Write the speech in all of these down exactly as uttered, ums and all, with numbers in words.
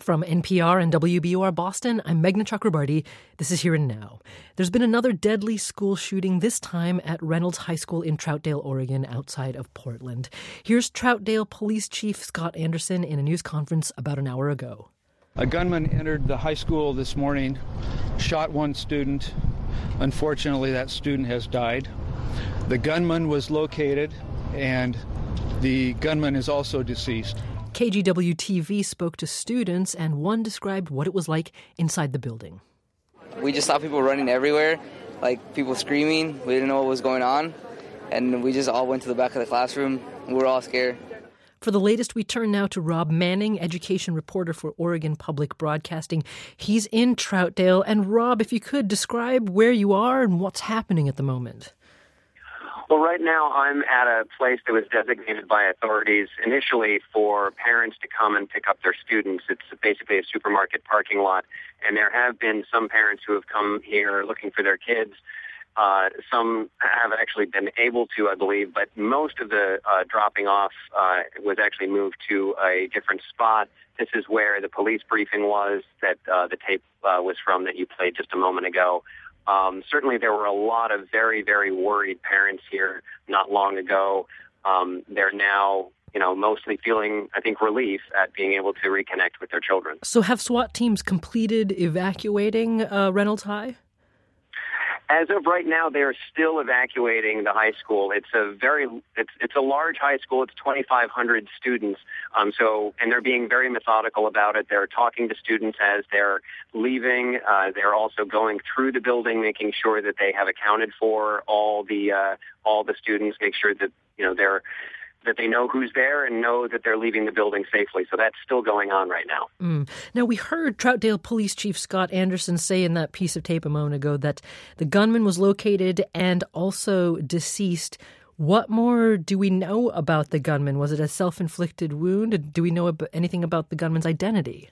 From N P R and W B O R Boston, I'm Meghna Chakrabarti. This is Here and Now. There's been another deadly school shooting, this time at Reynolds High School in Troutdale, Oregon, outside of Portland. Here's Troutdale Police Chief Scott Anderson in a news conference about an hour ago. A gunman entered the high school this morning, shot one student. Unfortunately, that student has died. The gunman was located, and the gunman is also deceased. K G W T V spoke to students, and one described what it was like inside the building. We just saw people running everywhere, like people screaming. We didn't know what was going on, and we just all went to the back of the classroom. We were all scared. For the latest, we turn now to Rob Manning, education reporter for Oregon Public Broadcasting. He's in Troutdale. And Rob, if you could, describe where you are and what's happening at the moment. Well, right now I'm at a place that was designated by authorities initially for parents to come and pick up their students. It's basically a supermarket parking lot, and there have been some parents who have come here looking for their kids. Uh, some have actually been able to, I believe, but most of the uh, dropping off uh, was actually moved to a different spot. This is where the police briefing was that uh, the tape uh, was from that you played just a moment ago. Um, certainly there were a lot of very, very worried parents here not long ago. Um, they're now, you know, mostly feeling, I think, relief at being able to reconnect with their children. So have SWAT teams completed evacuating uh, Reynolds High? As of right now, they're still evacuating the high school. It's a very, it's it's a large high school. It's twenty-five hundred students. Um, so, and they're being very methodical about it. They're talking to students as they're leaving. Uh, they're also going through the building, making sure that they have accounted for all the uh, all the students. Make sure that you know they're. that they know who's there and know that they're leaving the building safely. So that's still going on right now. Mm. Now, we heard Troutdale Police Chief Scott Anderson say in that piece of tape a moment ago that the gunman was located and also deceased. What more do we know about the gunman? Was it a self-inflicted wound? Do we know ab- anything about the gunman's identity?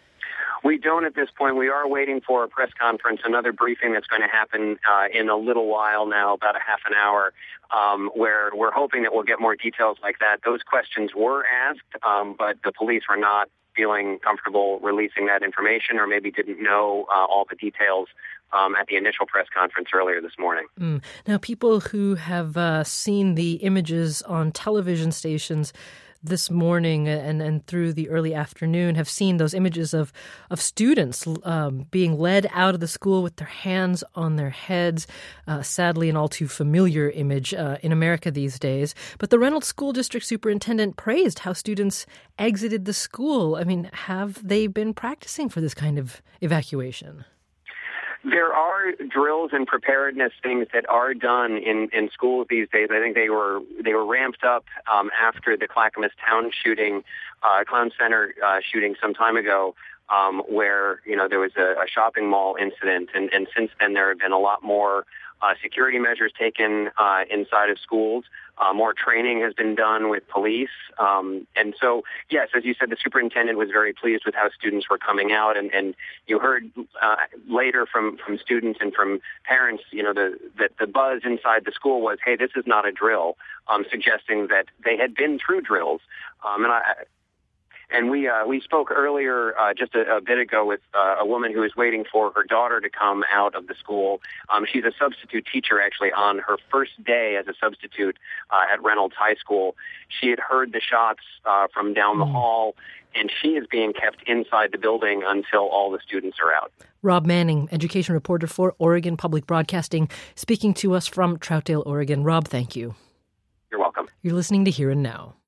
We don't at this point. We are waiting for a press conference, another briefing that's going to happen uh, in a little while now, about a half an hour, um, where we're hoping that we'll get more details like that. Those questions were asked, um, but the police were not feeling comfortable releasing that information, or maybe didn't know uh, all the details um, at the initial press conference earlier this morning. Mm. Now, people who have uh, seen the images on television stations this morning and, and through the early afternoon have seen those images of, of students um, being led out of the school with their hands on their heads. Uh, sadly, an all too familiar image uh, in America these days. But the Reynolds School District Superintendent praised how students exited the school. I mean, have they been practicing for this kind of evacuation? There are drills and preparedness things that are done in, in schools these days. I think they were they were ramped up um, after the Clackamas Town shooting, uh, Clown Center uh, shooting some time ago, um, where you know there was a, a shopping mall incident, and, and since then there have been a lot more uh, security measures taken uh, inside of schools. Uh, more training has been done with police. Um, and so, yes, as you said, the superintendent was very pleased with how students were coming out. And, and you heard uh, later from, from students and from parents, you know, the, that the buzz inside the school was, hey, this is not a drill, um, suggesting that they had been through drills. Um, and I... And we uh, we spoke earlier uh, just a, a bit ago with uh, a woman who was waiting for her daughter to come out of the school. Um, she's a substitute teacher, actually, on her first day as a substitute uh, at Reynolds High School. She had heard the shots uh, from down the hall, and she is being kept inside the building until all the students are out. Rob Manning, education reporter for Oregon Public Broadcasting, speaking to us from Troutdale, Oregon. Rob, thank you. You're welcome. You're listening to Here and Now.